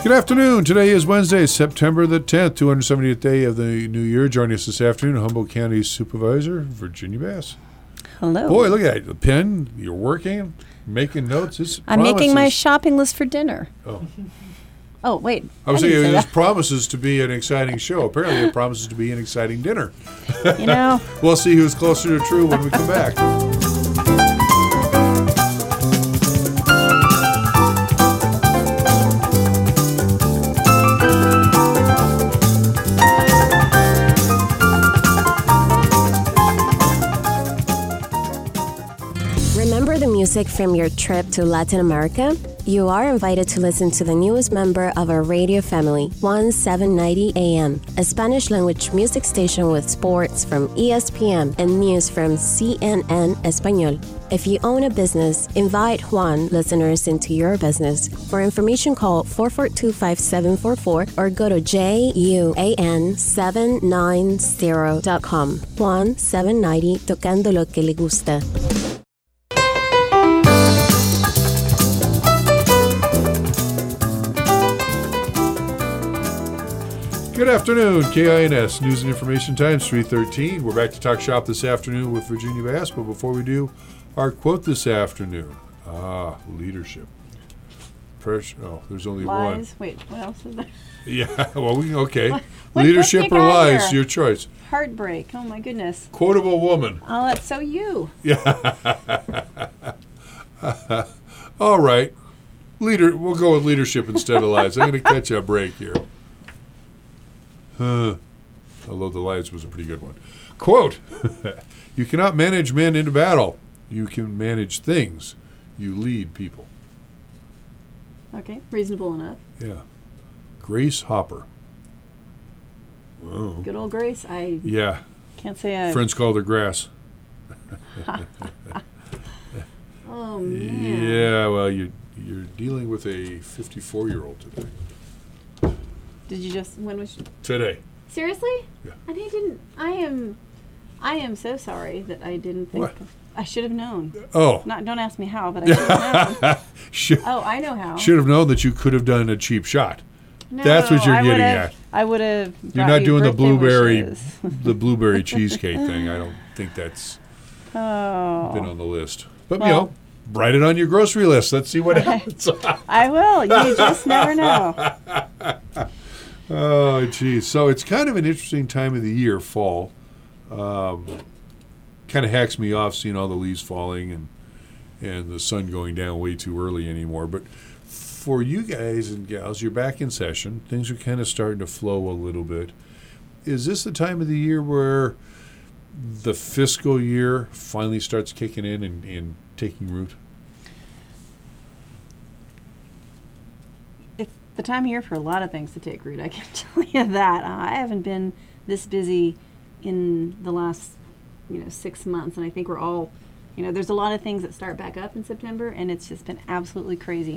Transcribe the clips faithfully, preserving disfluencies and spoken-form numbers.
Good afternoon. Today is Wednesday, September the tenth, two hundred seventieth day of the new year. Joining us this afternoon, Humboldt County Supervisor Virginia Bass. Hello. Boy, look at that. The pen, you're working, making notes. This I'm promises. making my shopping list for dinner. Oh. Oh, wait. I was I didn't thinking say this that. promises to be an exciting show. Apparently, it promises to be an exciting dinner. You know, We'll see who's closer to true when we come back. Remember the music from your trip to Latin America? You are invited to listen to the newest member of our radio family, one seven ninety A M, a Spanish-language music station with sports from E S P N and news from C N N Español. If you own a business, invite Juan listeners into your business. For information, call four four two, five seven four four or go to J U A N seven ninety dot com. Juan seven ninety, tocando lo que le gusta. Good afternoon, K I N S News and Information Times, three thirteen. We're back to talk shop this afternoon with Virginia Bass, but before we do, our quote this afternoon. Ah, leadership. Pressure. Oh, there's only lies. one. Wait, what else is there? Yeah, well, we okay. What- what- Leadership what or you got lies, here? your choice. Heartbreak. Oh, my goodness. Quotable woman. Oh, that's so you. All right. Leader. We'll go with leadership instead of lies. I'm going to catch you a break here. Huh. Although the lies was a pretty good one. Quote, you cannot manage men into battle. You can manage things. You lead people. Okay, reasonable enough. Yeah. Grace Hopper. Whoa. Good old Grace. I Yeah. can't say I... Friends called her grass. Oh, man. Yeah, well, you, you're dealing with a fifty-four-year-old today. Did you just... When was... She, Today. seriously? Yeah. And I didn't... I am... I am so sorry that I didn't think... What? I should have known. Oh. Not. Don't ask me how, but I should have known. should, Oh, I know how. should have known that you could have done a cheap shot. No, That's what you're I getting would've- at. I would have. You're not doing the blueberry, the blueberry cheesecake thing. I don't think that's Oh. been on the list. But you Well- know, write it on your grocery list. Let's see what happens. I will. You just never know. Oh, geez. So it's kind of an interesting time of the year, fall. Um, kind of hacks me off seeing all the leaves falling and and the sun going down way too early anymore. But for you guys and gals, you're back in session. Things are kind of starting to flow a little bit. Is this the time of the year where the fiscal year finally starts kicking in and, and taking root? It's the time of year for a lot of things to take root. I can tell you that. Uh, I haven't been this busy in the last, you know, six months, and I think we're all, you know, there's a lot of things that start back up in September, and it's just been absolutely crazy.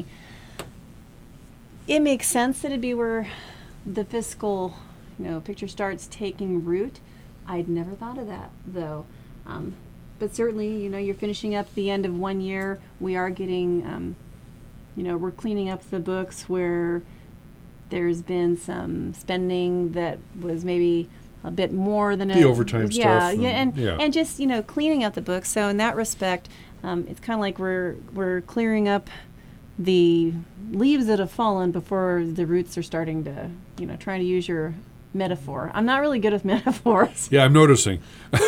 It makes sense that it'd be where the fiscal, you know, picture starts taking root. I'd never thought of that, though. Um, but certainly, you know, you're finishing up the end of one year. We are getting, um, you know, we're cleaning up the books where there's been some spending that was maybe a bit more than The a, overtime yeah, stuff Yeah, and- and yeah. and just, you know, cleaning up the books. So in that respect, um, it's kind of like we're we're clearing up the leaves that have fallen before the roots are starting to, you know, trying to use your metaphor. I'm not really good with metaphors. Yeah, I'm noticing.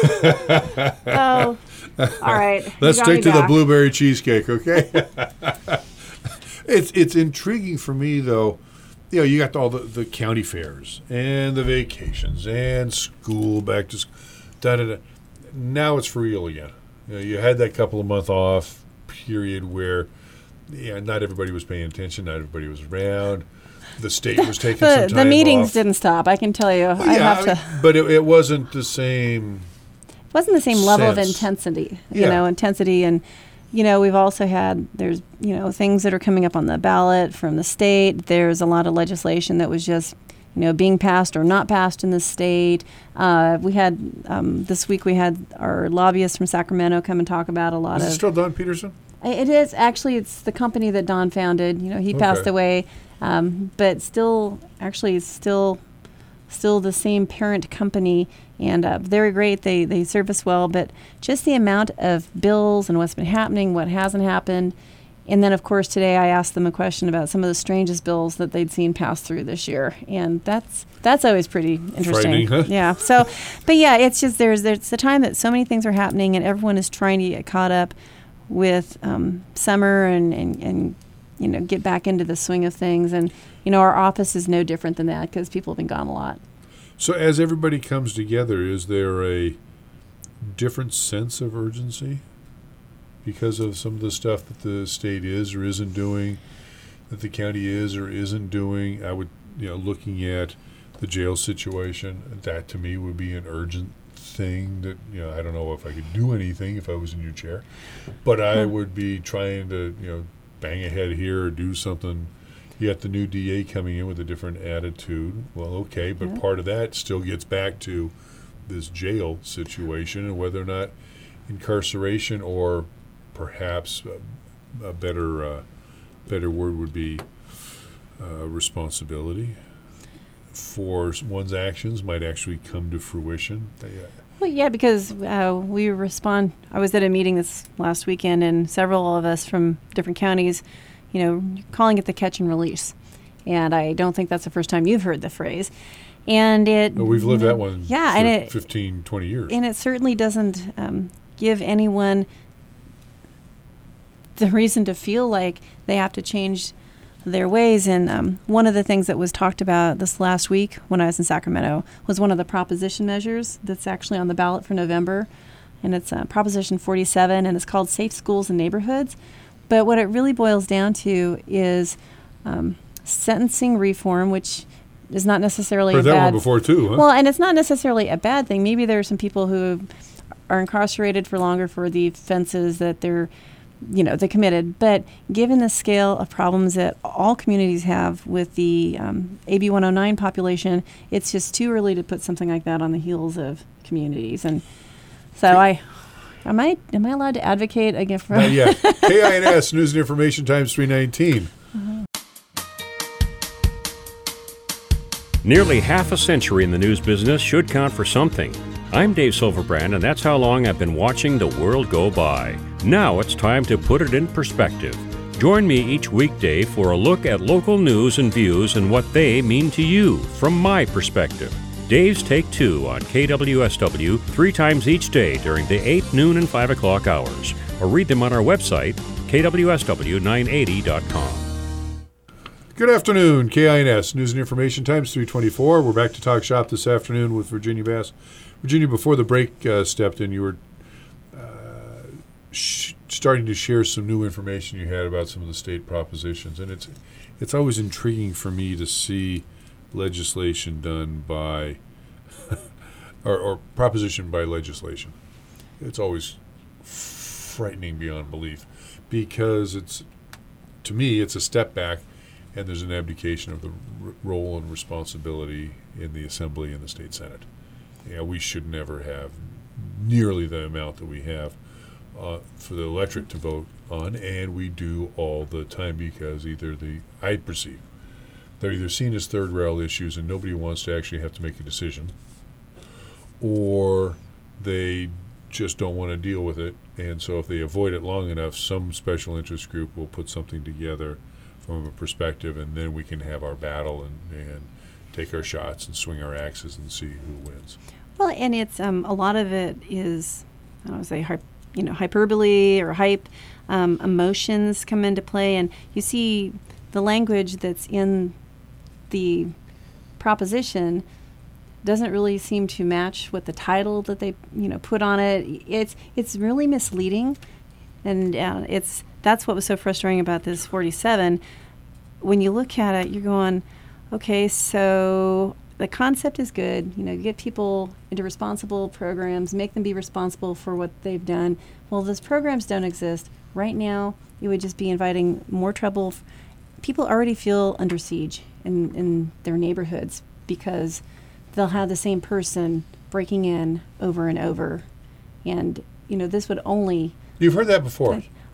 Oh, all right. you Let's got stick me to the back. blueberry cheesecake, okay? it's it's intriguing for me, though. You know, you got all the, the county fairs and the vacations and school back to school. Da, da, da. Now it's for real again. You know, you had that couple of month off period where, yeah, not everybody was paying attention, not everybody was around. The state was taking some The, time the meetings off. didn't stop. I can tell you. I yeah, have to. I mean, but it, it wasn't the same. It wasn't the same level of sense. intensity, you Yeah. know, intensity. And, you know, we've also had, there's, you know, things that are coming up on the ballot from the state. There's a lot of legislation that was just, you know, being passed or not passed in the state. Uh, we had, um, this week we had our lobbyists from Sacramento come and talk about a lot Is of. it still Don Peterson? It is actually. It's the company that Don founded. You know, he passed Okay. away. um, but still, actually, it's still, still the same parent company, and uh, they're great. They they serve us well, but just the amount of bills and what's been happening, what hasn't happened. And then, of course, today I asked them a question about some of the strangest bills that they'd seen pass through this year, and that's that's always pretty interesting. Frightening, huh? Yeah. So, but yeah, it's just there's there's the time that so many things are happening, and everyone is trying to get caught up with um, summer and, and and you know get back into the swing of things. And you know our office is no different than that because people have been gone a lot. So as everybody comes together, is there a different sense of urgency because of some of the stuff that the state is or isn't doing, that the county is or isn't doing? I would, you know, looking at the jail situation, that to me would be an urgent thing that, you know, I don't know if I could do anything if I was in your chair, but I would be trying to, you know, bang ahead here or do something. You got the new D A coming in with a different attitude. Well, okay, but Yeah. part of that still gets back to this jail situation and whether or not incarceration or perhaps a, a better uh, better word would be uh, responsibility for one's actions might actually come to fruition. They, uh, Well, yeah, because uh, we respond. I was at a meeting this last weekend, and several of us from different counties, you know, calling it the catch and release. And I don't think that's the first time you've heard the phrase. And it. well, we've lived you know, that one yeah, for and it, fifteen, twenty years. And it certainly doesn't um, give anyone the reason to feel like they have to change their ways. And um, one of the things that was talked about this last week when I was in Sacramento was one of the proposition measures that's actually on the ballot for November. And it's uh, Proposition forty-seven, and it's called Safe Schools and Neighborhoods. But what it really boils down to is um, sentencing reform, which is not necessarily Heard a that bad one before too, huh? well, and it's not necessarily a bad thing. Maybe there are some people who are incarcerated for longer for the offenses that they're, you know, they committed. But given the scale of problems that all communities have with the um, A B one oh nine population, it's just too early to put something like that on the heels of communities. And so I, am I, am I allowed to advocate again for? Not yet. K I N S News and Information Times three nineteen. Nearly half a century in the news business should count for something. I'm Dave Silverbrand, and that's how long I've been watching the world go by. Now it's time to put it in perspective. Join me each weekday for a look at local news and views and what they mean to you from my perspective. Dave's Take Two on K W S W three times each day during the eight, noon, and five o'clock hours, or read them on our website, K W S W nine eighty dot com. Good afternoon, K I N S News and Information Times three twenty-four. We're back to talk shop this afternoon with Virginia Bass. Virginia, before the break uh, stepped in, you were uh, sh- starting to share some new information you had about some of the state propositions, and it's it's always intriguing for me to see legislation done by or, or proposition by legislation. It's always frightening beyond belief because it's, to me, it's a step back. And there's an abdication of the r- role and responsibility in the Assembly and the State Senate. Yeah, we should never have nearly the amount that we have uh, for the electorate to vote on, and we do all the time because either the, I perceive, they're either seen as third rail issues and nobody wants to actually have to make a decision, or they just don't want to deal with it, and so if they avoid it long enough, some special interest group will put something together from a perspective, and then we can have our battle and, and take our shots and swing our axes and see who wins. Well, and it's um, a lot of it is, I don't want to say, hy- you know, hyperbole or hype. Um, emotions come into play, and you see the language that's in the proposition doesn't really seem to match what the title that they, you know, put on it. It's it's really misleading, and uh, it's that's what was so frustrating about this forty-seven. When you look at it, you're going, okay, so the concept is good. You know, get people into responsible programs, make them be responsible for what they've done. Well, those programs don't exist. Right now, it would just be inviting more trouble. People already feel under siege in, in their neighborhoods because they'll have the same person breaking in over and over. And, you know, this would only... You've heard that before. Like,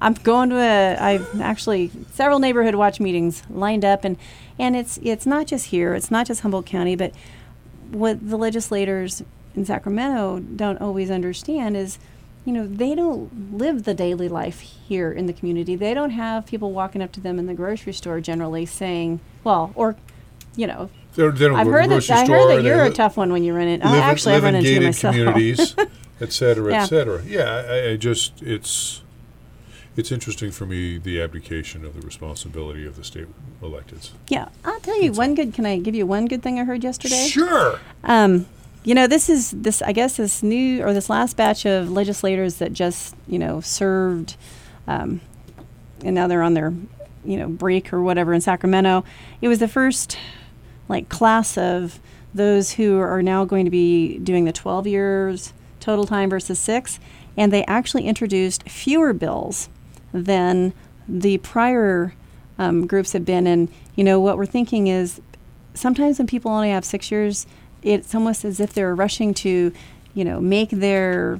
I'm going to a, I've actually several neighborhood watch meetings lined up, and, and it's it's not just here, it's not just Humboldt County, but what the legislators in Sacramento don't always understand is, you know, they don't live the daily life here in the community. They don't have people walking up to them in the grocery store generally saying, well, or, you know, They don't, they don't I've go to heard the that grocery I store. heard that They you're a li- tough one when you run it. live in- Actually, I've live run in into it gated myself. communities, et cetera, Yeah. et cetera. Yeah, I, I just, it's, it's interesting for me, the abdication of the responsibility of the state electeds. Yeah, I'll tell you one good. Can I give you one good thing I heard yesterday? Sure. Um, you know, this is this. I guess this new or this last batch of legislators that just you know served, um, and now they're on their, you know, break or whatever in Sacramento. It was the first, like, class of those who are now going to be doing the twelve years total time versus six, and they actually introduced fewer bills than the prior um, groups have been. And, you know, what we're thinking is sometimes when people only have six years, it's almost as if they're rushing to, you know, make their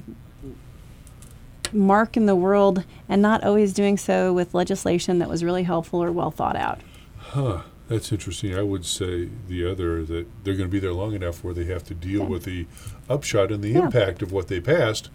mark in the world and not always doing so with legislation that was really helpful or well thought out. Huh. That's interesting. I would say the other, that they're going to be there long enough where they have to deal Yeah. with the upshot and the Yeah. impact of what they passed.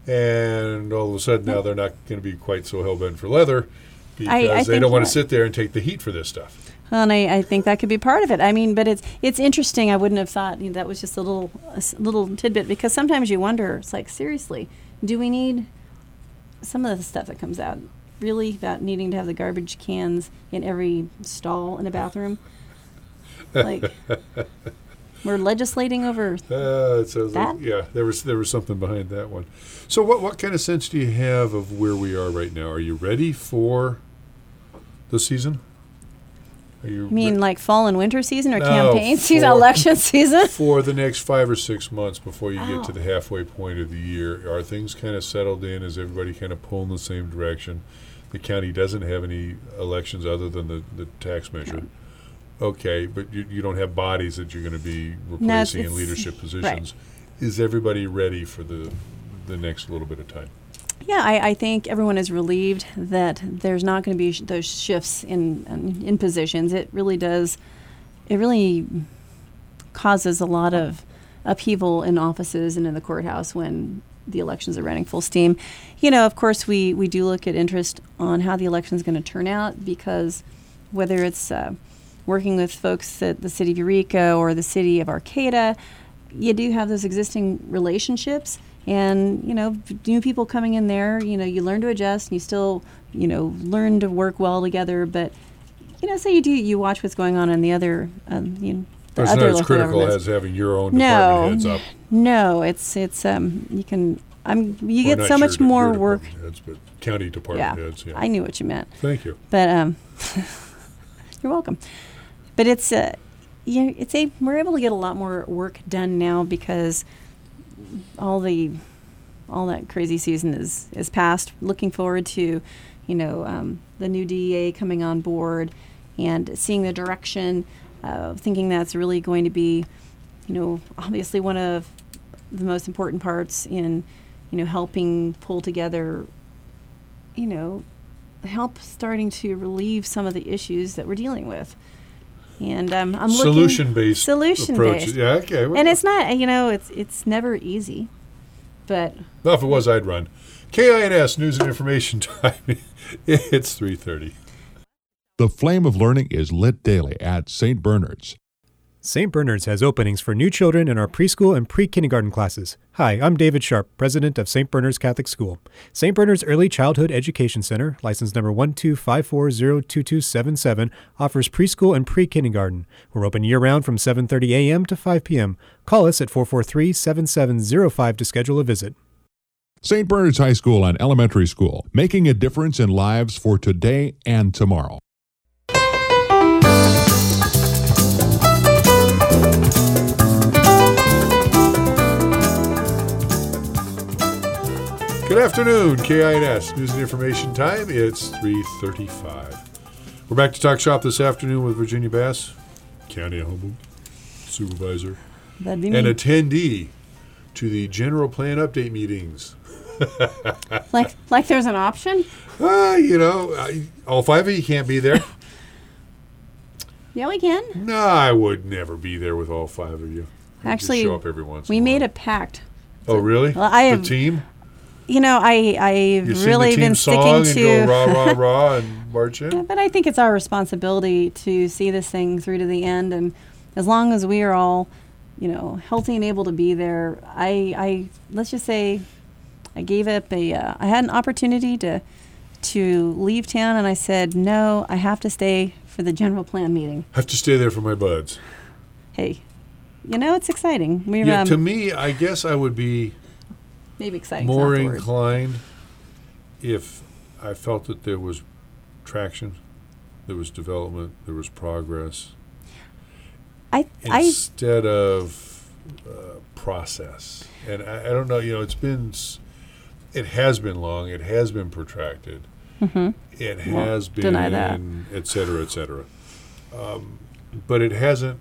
And all of a sudden now they're not going to be quite so hell-bent for leather because I- I they think don't want you're to sit there and take the heat for this stuff. Well, and I, I think that could be part of it. I mean, but it's it's interesting. I wouldn't have thought, you know, that was just a little a s- little tidbit, because sometimes you wonder, it's like, seriously, do we need some of the stuff that comes out really about needing to have the garbage cans in every stall in a bathroom? Like, we're legislating over. Uh, it sounds like, That? yeah, there was there was something behind that one. So what what kind of sense do you have of where we are right now? Are you ready for the season? Are you I mean, re- like fall and winter season or No, campaign season, for- election season? for the next five or six months before you get to Oh. the halfway point of the year? Are things kind of settled in? Is everybody kind of pulling the same direction? The county doesn't have any elections other than the, the tax measure. Okay, but you, you don't have bodies that you're going to be No, it's- replacing in it's- leadership right. positions. Is everybody ready for the the next little bit of time? Yeah, I, I think everyone is relieved that there's not going to be sh- those shifts in, in in positions. It really does. It really causes a lot of upheaval in offices and in the courthouse when the elections are running full steam. You know, of course, we we do look at interest on how the election is going to turn out, because whether it's uh, working with folks at the city of Eureka or the city of Arcata, you do have those existing relationships. And, you know, new people coming in there, you know, you learn to adjust and you still, you know, learn to work well together. But, you know, say you do, you watch what's going on in the other, um, you know, the It's other not as local critical governments. as having your own No, department heads up. no, it's, it's, um, you can, I'm, you Or get not so your much de- more your work. department heads, but county department Yeah, heads. Yeah. I knew what you meant. Thank you. But, um, you're welcome. But it's, uh, yeah, it's a, we're able to get a lot more work done now because all the, all that crazy season is, is past. Looking forward to, you know, um, the new D E A coming on board and seeing the direction, uh, thinking that's really going to be, you know, obviously one of the most important parts in, you know, helping pull together, you know, help starting to relieve some of the issues that we're dealing with. And um, I'm looking Solution-based solution approach. based. Yeah, okay. well, And it's not, you know, it's it's never easy, but Well, if it was, I'd run. K I N S News and Information Time. It's three thirty. The flame of learning is lit daily at Saint Bernard's. Saint Bernard's has openings for new children in our preschool and pre-kindergarten classes. Hi, I'm David Sharp, president of Saint Bernard's Catholic School. Saint Bernard's Early Childhood Education Center, license number one two five four zero two two seven seven, offers preschool and pre-kindergarten. We're open year-round from seven thirty a.m. to five p.m. Call us at four four three, seven seven zero five to schedule a visit. Saint Bernard's High School and Elementary School, making a difference in lives for today and tomorrow. Good afternoon, K I N S News and Information Time. It's three thirty-five. We're back to talk shop this afternoon with Virginia Bass, County of Humboldt Supervisor, that'd be and me. attendee to the general plan update meetings. like, like there's an option? Uh, you know, I, all five of you can't be there. Yeah, we can. No, I would never be there with all five of you. I'd Actually, just show up every once we in a made while. a pact. Oh, really? Well, I have- the team? You know, I, I've You sing really the team been song sticking and to. go rah, rah, rah and march in? But I think it's our responsibility to see this thing through to the end. And as long as we are all, you know, healthy and able to be there, I, I let's just say I gave up a, uh, I had an opportunity to, to leave town, and I said, no, I have to stay for the general plan meeting. I have to stay there for my buds. Hey, you know, it's exciting. We've, Yeah, um, to me, I guess I would be maybe exciting. more is not the word. inclined if I felt that there was traction, there was development, there was progress, I, I, instead of uh, process. And I, I don't know, you know, it's been, s- it has been long, it has been protracted, mhm. it Won't has been, deny that. et cetera, et cetera. Um, but it hasn't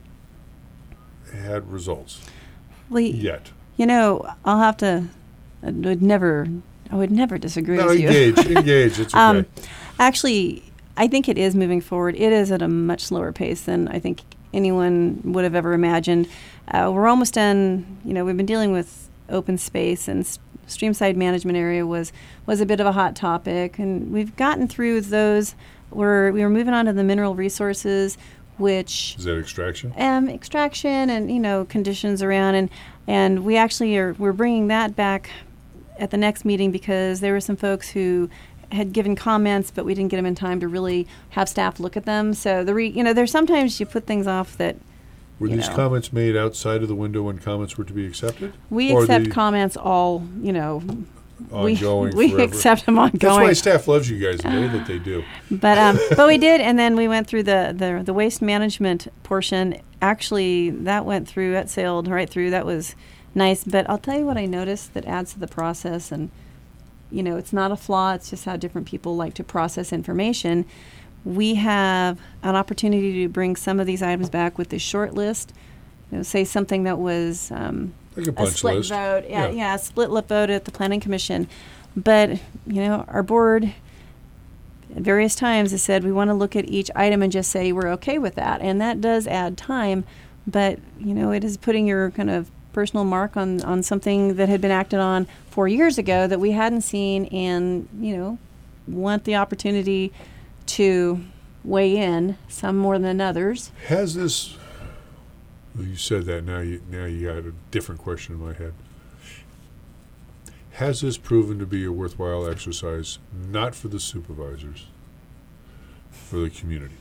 had results Well, y- yet. you know, I'll have to. I would never. I would never disagree No, with you. engage, engage, it's okay. Um, actually, I think it is moving forward. It is at a much slower pace than I think anyone would have ever imagined. Uh, we're almost done. You know, we've been dealing with open space, and s- streamside management area was was a bit of a hot topic, and we've gotten through those. We're we were moving on to the mineral resources, which Is that extraction? um, extraction and you know conditions around, and and we actually are we're bringing that back at the next meeting because there were some folks who had given comments, but we didn't get them in time to really have staff look at them. So the re, you know there's sometimes you put things off that Were you these know. comments made outside of the window when comments were to be accepted? we Or accept the comments all you know we ongoing we forever? accept them That's ongoing. why staff loves you guys, the way that they do. But um, but we did, and then we went through the, the, the waste management portion. Actually, that went through, that sailed right through. That was nice. But I'll tell you what I noticed that adds to the process, and you know, it's not a flaw. It's just how different people like to process information. We have an opportunity to bring some of these items back with this short list. You know, say something that was. Um, Like a a punch split list. vote, yeah, Yeah. yeah, a split lip vote at the Planning Commission. But you know, our board at various times has said we want to look at each item and just say we're okay with that, and that does add time. But you know, it is putting your kind of personal mark on on something that had been acted on four years ago that we hadn't seen, and you know, want the opportunity to weigh in, some more than others. Has this? Well, you said that. Now you now you got a different question in my head. Has this proven to be a worthwhile exercise, not for the supervisors, for the community?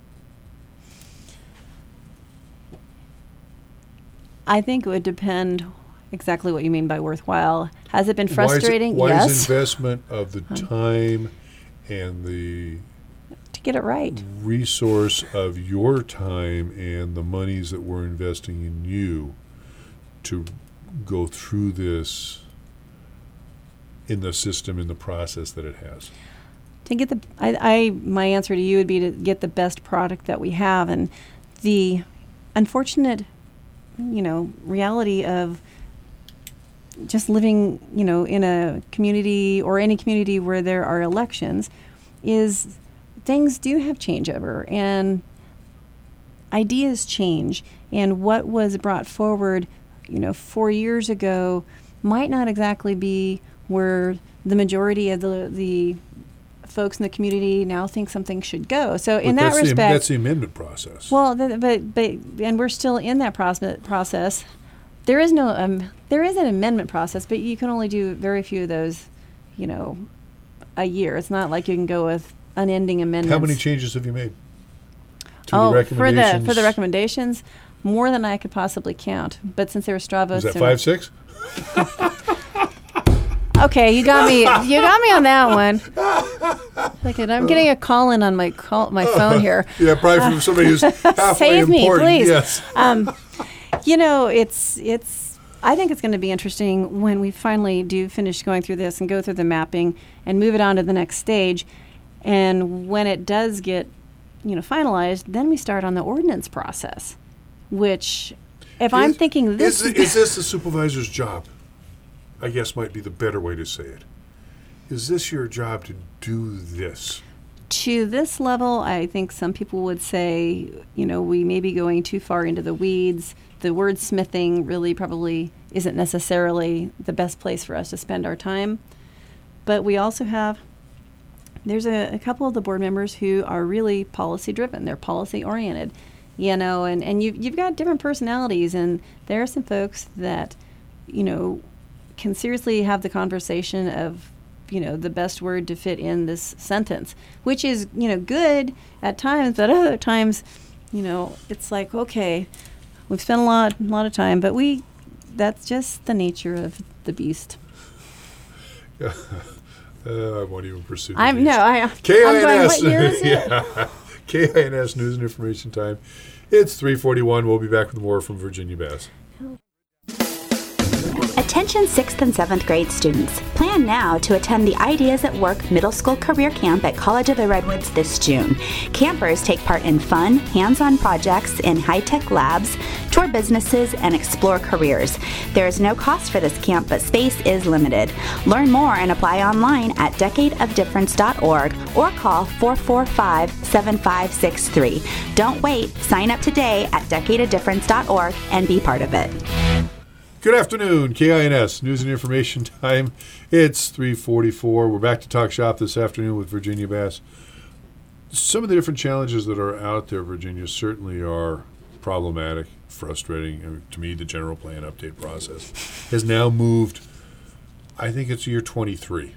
I think it would depend exactly what you mean by worthwhile. Has it been Why is it- frustrating? Why yes. is investment of the time and the To get it right. resource of your time and the monies that we're investing in you to go through this in the system, in the process that it has? To get the, I, I, my answer to you would be to get the best product that we have, and the unfortunate, you know, reality of just living, you know, in a community or any community where there are elections, is things do have changeover and ideas change, and what was brought forward, you know, four years ago might not exactly be where the majority of the the folks in the community now think something should go. So in But that that's the, respect, that's the amendment process. well, th- but but and we're still in that process. Process. There is no um, there is an amendment process, but you can only do very few of those, you know, a year. It's not like you can go with unending amendments. How many changes have you made to oh, the for the recommendations? for the recommendations, more than I could possibly count. But since there were straw votes, Is that they're five, six? Okay, you got me. You got me on that one. Like, I'm getting a call in on my call, my phone here. Yeah, probably from somebody who's halfway Save me, important. please. Yes. Um, you know, it's it's. I think it's going to be interesting when we finally do finish going through this and go through the mapping and move it on to the next stage, and when it does get, you know, finalized, then we start on the ordinance process, which, if I'm Is- thinking this, Is, is this the supervisor's job? I guess might be the better way to say it. is this your job to do this? To this level, I think some people would say, you know, we may be going too far into the weeds. The wordsmithing really probably isn't necessarily the best place for us to spend our time. But we also have, there's a, a couple of the board members who are really policy driven. They're policy oriented, you know, and, and you've, you've got different personalities. And there are some folks that, you know, can seriously have the conversation of, you know, the best word to fit in this sentence, which is, you know, good at times, but other times, you know, it's like, okay, we've spent a lot, a lot of time, but we, that's just the nature of the beast. Yeah. Uh, I won't even pursue the I'm beast. no, I. K I N S. I'm going, what year is it? Yeah. K I N S News and Information Time. It's three forty-one. We'll be back with more from Virginia Bass. Attention sixth and seventh grade students. Plan now to attend the Ideas at Work Middle School Career Camp at College of the Redwoods this June. Campers take part in fun, hands-on projects in high-tech labs, tour businesses, and explore careers. There is no cost for this camp, but space is limited. Learn more and apply online at decade of difference dot org or call four four five, seven five six three. Don't wait. Sign up today at decade of difference dot org and be part of it. Good afternoon, K I N S News and Information Time. It's three forty-four. We're back to Talk Shop this afternoon with Virginia Bass. Some of the different challenges that are out there, Virginia, certainly are problematic, frustrating. I mean, to me, the general plan update process has now moved, I think it's year twenty-three.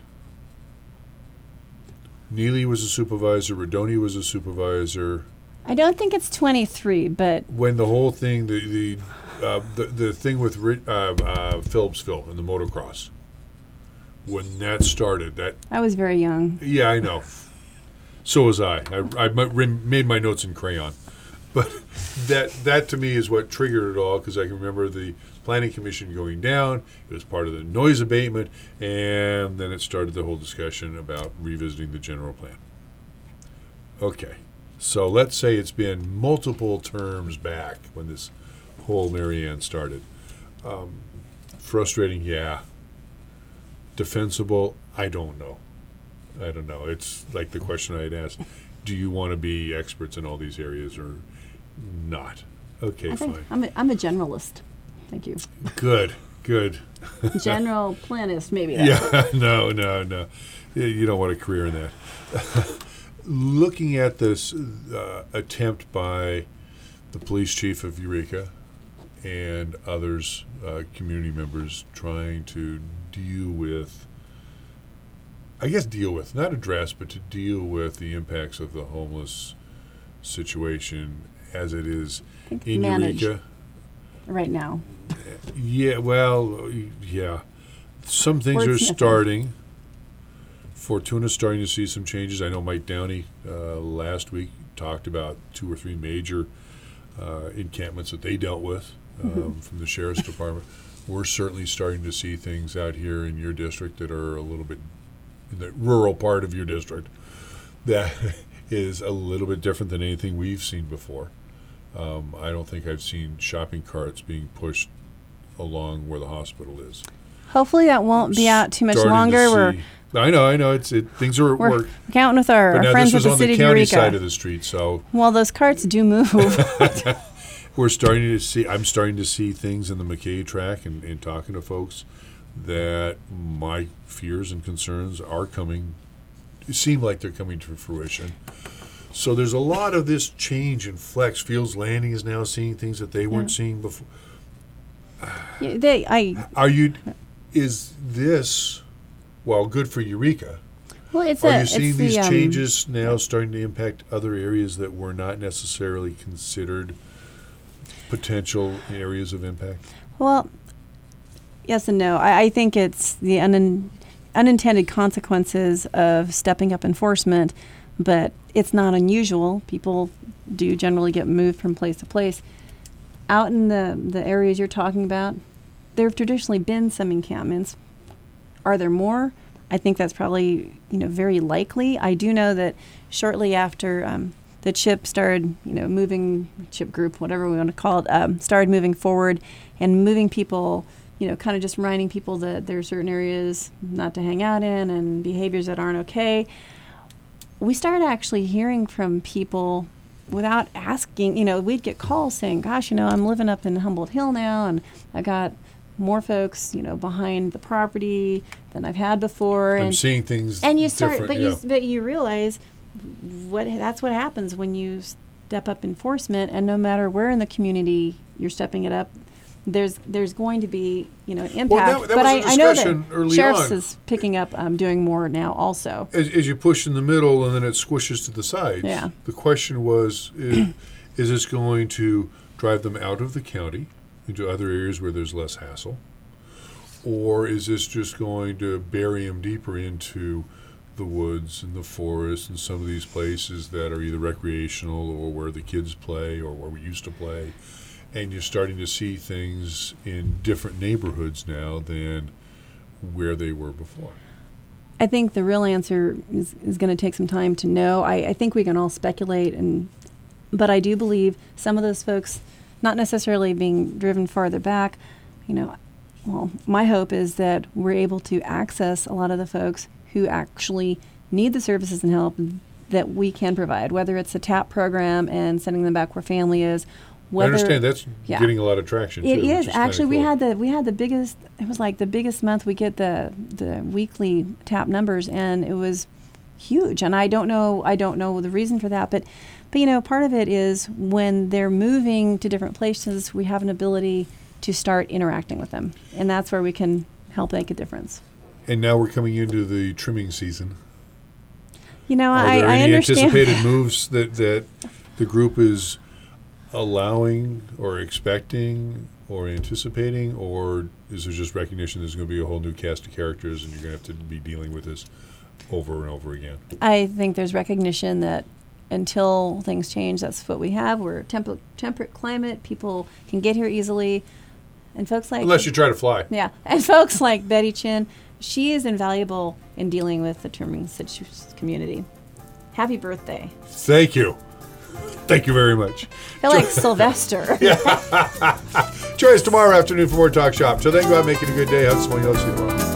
Neely was a supervisor. Rodoni was a supervisor. I don't think it's twenty-three, but When the whole thing, the the uh, the, the thing with Ri- uh, uh, Phillipsville and the motocross, when that started, that I was very young. yeah, I know. So was I. I, I made my notes in crayon, but that that to me is what triggered it all, because I can remember the planning commission going down. It was part of the noise abatement, and then it started the whole discussion about revisiting the general plan. Okay, so let's say it's been multiple terms back when this whole Mary Ann started. Um, frustrating, yeah. Defensible, I don't know. I don't know. It's like the question I had asked, do you want to be experts in all these areas or not? Okay, I think fine. I'm a, I'm a generalist. Thank you. Good, good. General planist, maybe. That's Yeah, no, no, no. You don't want a career in that. Looking at this uh, attempt by the police chief of Eureka and others, uh, community members, trying to deal with, I guess deal with, not address, but to deal with the impacts of the homeless situation as it is think in manage. Eureka. right now. Yeah, well, yeah. Some things are Wordsmithing. starting. Fortuna's starting to see some changes. I know Mike Downey uh, last week talked about two or three major uh, encampments that they dealt with um, Mm-hmm. from the sheriff's department. We're certainly starting to see things out here in your district that are a little bit in the rural part of your district that is a little bit different than anything we've seen before. Um, I don't think I've seen shopping carts being pushed along where the hospital is. Hopefully that won't be out too much Starting to longer. We're see- I know, I know. It's it, things are at we're work. counting with our, But our now friends this at was the on the city of county Eureka. side of the street, so Well, those carts do move. we're starting to see. I'm starting to see things in the McKay track and, and talking to folks that my fears and concerns are coming. Seem like they're coming to fruition. So there's a lot of this change and flex. Fields Landing is now seeing things that they weren't Yeah. seeing before. Yeah, they, I, Are you? Is this well good for Eureka? well, it's Are a, you seeing it's these the, um, changes now starting to impact other areas that were not necessarily considered potential areas of impact? Well, yes and no. I, I think it's the un, unintended consequences of stepping up enforcement, but it's not unusual. People do generally get moved from place to place. Out in the, the areas you're talking about, there have traditionally been some encampments. Are there more? I think that's probably, you know, very likely. I do know that shortly after um, the CHIP started, you know, moving, CHIP group, whatever we want to call it, um, started moving forward and moving people you know, kind of just reminding people that there are certain areas not to hang out in and behaviors that aren't okay. We started actually hearing from people without asking, you know, we'd get calls saying, gosh, you know, I'm living up in Humboldt Hill now, and I got more folks, you know, behind the property than I've had before. I'm and seeing things and you start, different, but yeah. you but you realize what that's what happens when you step up enforcement, and no matter where in the community you're stepping it up, there's there's going to be, you know, an impact. Well, that, that but was I, a I know discussion that early Sheriff's on. is picking up, um, doing more now also. As, as you push in the middle and then it squishes to the sides. Yeah. The question was, is, is this going to drive them out of the county into other areas where there's less hassle? Or is this just going to bury them deeper into the woods and the forest and some of these places that are either recreational or where the kids play or where we used to play? And you're starting to see things in different neighborhoods now than where they were before. I think the real answer is, is going to take some time to know. I, I think we can all speculate, and but I do believe some of those folks, not necessarily being driven farther back, you know, well, my hope is that we're able to access a lot of the folks who actually need the services and help that we can provide, whether it's a TAP program and sending them back where family is. Whether, I understand that's yeah. getting a lot of traction too. It which is is actually. kinda We cool. had the we had the biggest. It was like the biggest month we get the the weekly TAP numbers, and it was huge. And I don't know. I don't know the reason for that, but but you know, part of it is when they're moving to different places, we have an ability to start interacting with them, and that's where we can help make a difference. And now we're coming into the trimming season. You know, Are I, there I any understand. anticipated moves that, that the group is allowing or expecting or anticipating, or is there just recognition there's going to be a whole new cast of characters and you're going to have to be dealing with this over and over again? I think there's recognition that until things change, that's what we have. We're a temp- temperate climate. People can get here easily. And folks like... Unless you try to fly. Yeah. And folks like Betty Chin, she is invaluable in dealing with the trimming situ- community. Happy birthday. Thank you. Thank you very much. I feel like Sylvester. Join us tomorrow afternoon for more Talk Shop. Till then, go out and make it a good day. Have someone else see you tomorrow.